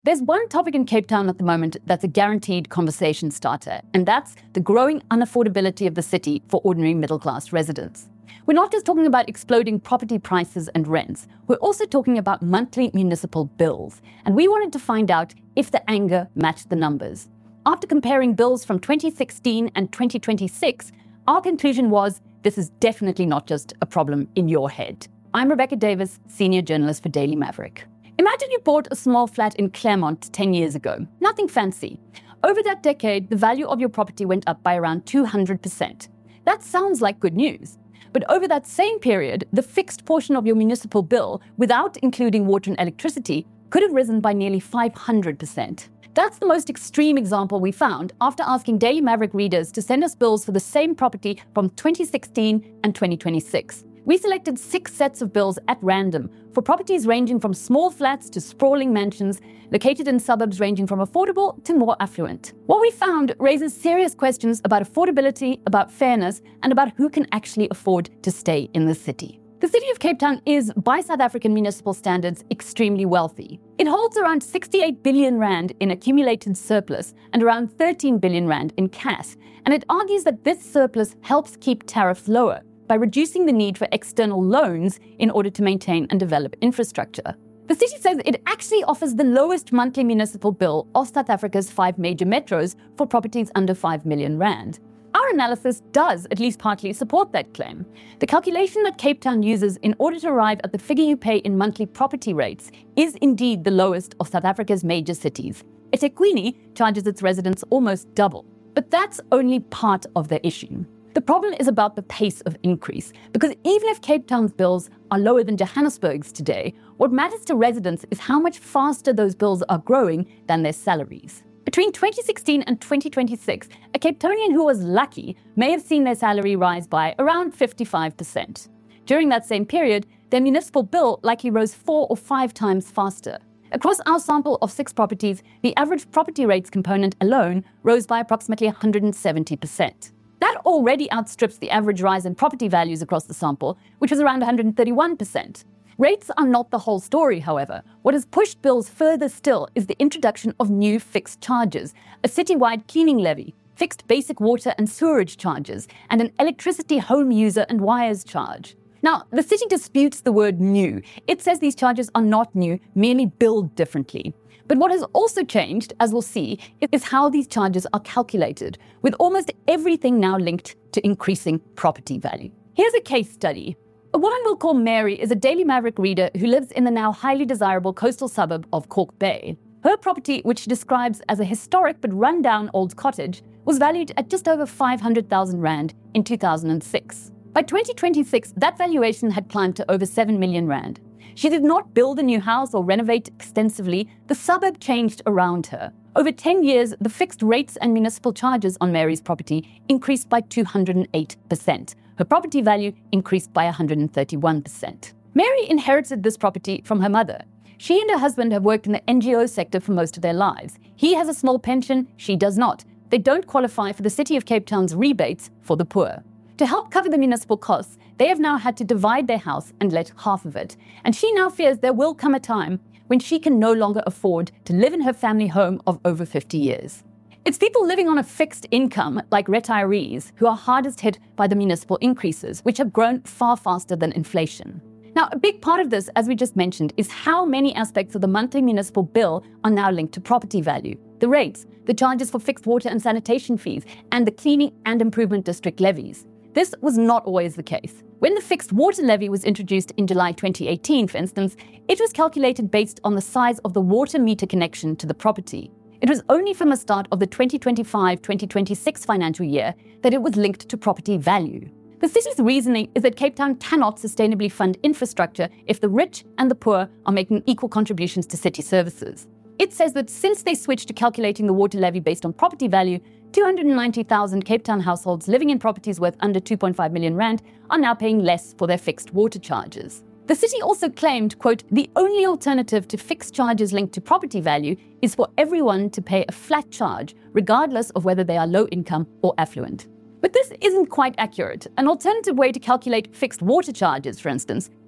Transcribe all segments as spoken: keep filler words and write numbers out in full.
There's one topic in Cape Town at the moment that's a guaranteed conversation starter, and that's the growing unaffordability of the city for ordinary middle-class residents. We're not just talking about exploding property prices and rents, we're also talking about monthly municipal bills, and we wanted to find out if the anger matched the numbers. After comparing bills from twenty sixteen and twenty twenty-six, our conclusion was this is definitely not just a problem in your head. I'm Rebecca Davis, senior journalist for Daily Maverick. Imagine you bought a small flat in Claremont ten years ago. Nothing fancy. Over that decade, the value of your property went up by around two hundred percent. That sounds like good news. But over that same period, the fixed portion of your municipal bill, without including water and electricity, could have risen by nearly five hundred percent. That's the most extreme example we found after asking Daily Maverick readers to send us bills for the same property from twenty sixteen and twenty twenty-six. We selected six sets of bills at random for properties ranging from small flats to sprawling mansions located in suburbs ranging from affordable to more affluent. What we found raises serious questions about affordability, about fairness, and about who can actually afford to stay in the city. The city of Cape Town is, by South African municipal standards, extremely wealthy. It holds around sixty-eight billion rand in accumulated surplus and around thirteen billion rand in cash, and it argues that this surplus helps keep tariffs lower by reducing the need for external loans in order to maintain and develop infrastructure. The city says it actually offers the lowest monthly municipal bill of South Africa's five major metros for properties under five million rand. Our analysis does at least partly support that claim. The calculation that Cape Town uses in order to arrive at the figure you pay in monthly property rates is indeed the lowest of South Africa's major cities. eThekwini charges its residents almost double. But that's only part of the issue. The problem is about the pace of increase, because even if Cape Town's bills are lower than Johannesburg's today, what matters to residents is how much faster those bills are growing than their salaries. Between twenty sixteen and twenty twenty-six, a Cape Townian who was lucky may have seen their salary rise by around fifty-five percent. During that same period, their municipal bill likely rose four or five times faster. Across our sample of six properties, the average property rates component alone rose by approximately one hundred seventy percent. That already outstrips the average rise in property values across the sample, which was around one hundred thirty-one percent. Rates are not the whole story, however. What has pushed bills further still is the introduction of new fixed charges, a citywide cleaning levy, fixed basic water and sewerage charges, and an electricity home user and wires charge. Now, the city disputes the word new. It says these charges are not new, merely billed differently. But what has also changed, as we'll see, is how these charges are calculated, with almost everything now linked to increasing property value. Here's a case study. A woman we'll call Mary is a Daily Maverick reader who lives in the now highly desirable coastal suburb of Kalk Bay. Her property, which she describes as a historic but run-down old cottage, was valued at just over five hundred thousand rand in two thousand six. By twenty twenty-six, that valuation had climbed to over seven million rand. She did not build a new house or renovate extensively. The suburb changed around her. Over ten years, the fixed rates and municipal charges on Mary's property increased by two hundred eight percent. Her property value increased by one hundred thirty-one percent. Mary inherited this property from her mother. She and her husband have worked in the N G O sector for most of their lives. He has a small pension, she does not. They don't qualify for the City of Cape Town's rebates for the poor. To help cover the municipal costs, they have now had to divide their house and let half of it. And she now fears there will come a time when she can no longer afford to live in her family home of over fifty years. It's people living on a fixed income, like retirees, who are hardest hit by the municipal increases, which have grown far faster than inflation. Now, a big part of this, as we just mentioned, is how many aspects of the monthly municipal bill are now linked to property value. The rates, the charges for fixed water and sanitation fees, and the cleaning and improvement district levies. This was not always the case. When the fixed water levy was introduced in July twenty eighteen, for instance, it was calculated based on the size of the water meter connection to the property. It was only from the start of the twenty twenty-five twenty twenty-six financial year that it was linked to property value. The city's reasoning is that Cape Town cannot sustainably fund infrastructure if the rich and the poor are making equal contributions to city services. It says that since they switched to calculating the water levy based on property value, two hundred ninety thousand Cape Town households living in properties worth under two point five million rand are now paying less for their fixed water charges. The city also claimed, quote, the only alternative to fixed charges linked to property value is for everyone to pay a flat charge, regardless of whether they are low income or affluent. But this isn't quite accurate. An alternative way to calculate fixed water charges, for instance,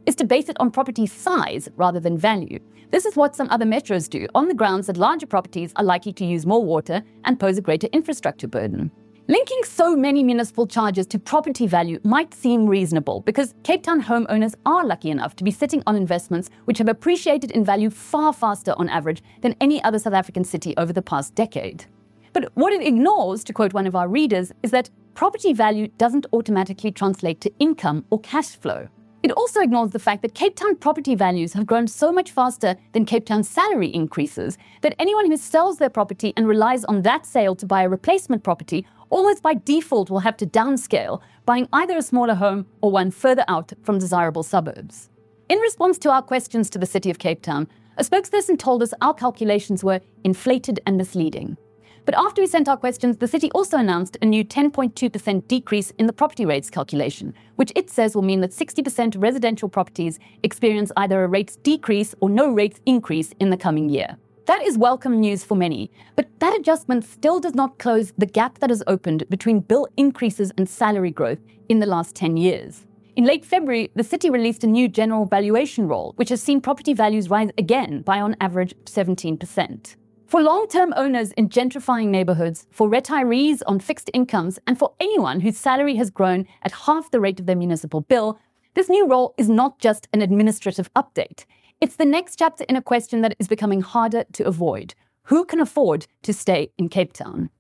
is to base it on property size rather than value. This is what some other metros do, on the grounds that larger properties are likely to use more water and pose a greater infrastructure burden. Linking so many municipal charges to property value might seem reasonable because Cape Town homeowners are lucky enough to be sitting on investments which have appreciated in value far faster on average than any other South African city over the past decade. But what it ignores, to quote one of our readers, is that property value doesn't automatically translate to income or cash flow. It also ignores the fact that Cape Town property values have grown so much faster than Cape Town salary increases that anyone who sells their property and relies on that sale to buy a replacement property almost by default will have to downscale, buying either a smaller home or one further out from desirable suburbs. In response to our questions to the City of Cape Town, a spokesperson told us our calculations were inflated and misleading. But after we sent our questions, the city also announced a new ten point two percent decrease in the property rates calculation, which it says will mean that sixty percent of residential properties experience either a rates decrease or no rates increase in the coming year. That is welcome news for many, but that adjustment still does not close the gap that has opened between bill increases and salary growth in the last ten years. In late February, the city released a new general valuation roll, which has seen property values rise again by on average seventeen percent. For long-term owners in gentrifying neighborhoods, for retirees on fixed incomes, and for anyone whose salary has grown at half the rate of their municipal bill, this new roll is not just an administrative update. It's the next chapter in a question that is becoming harder to avoid. Who can afford to stay in Cape Town?